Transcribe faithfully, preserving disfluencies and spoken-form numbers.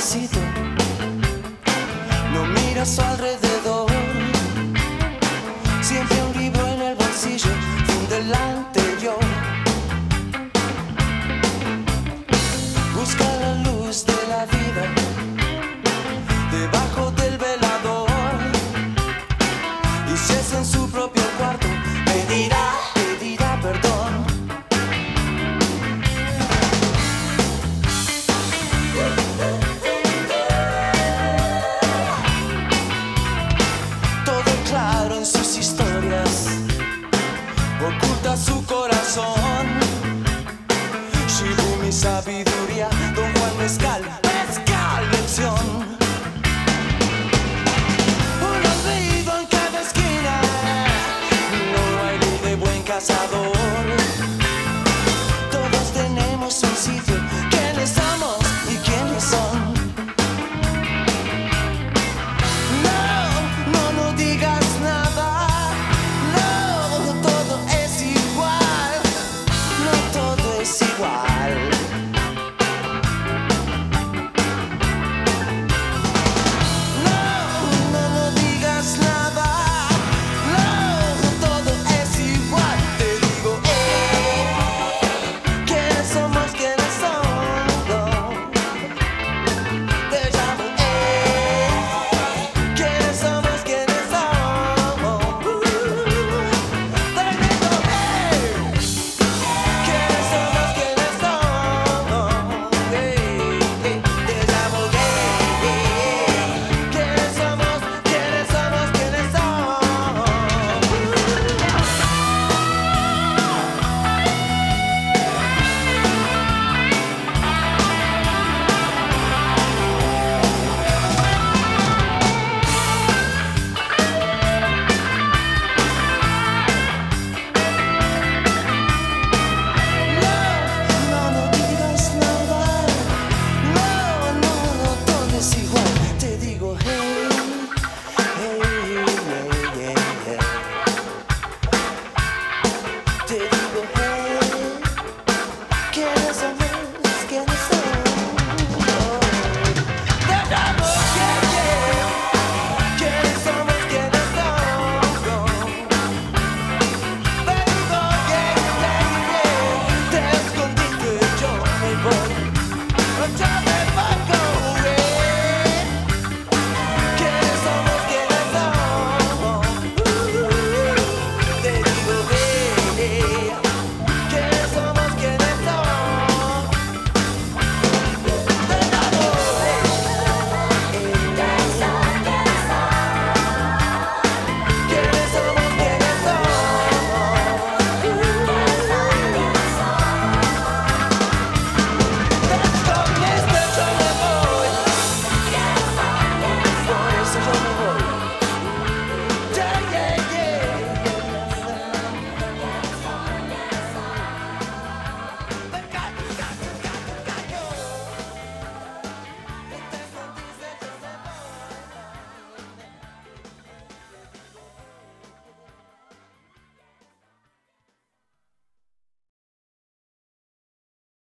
despacito, no mira a su alrededor. Siempre un libro en el bolsillo, funde el anterior. Busca la luz de la vida debajo del velador, y si es en su propio cuarto, pedirá, pedirá perdón. Todo claro en sus historias, oculta su corazón. Shibumi sabiduría, Don Juan Mezcal, Mezcal lección. Un olvido en cada esquina, no hay ley de buen cazador. Todos tenemos un sitio que les damos.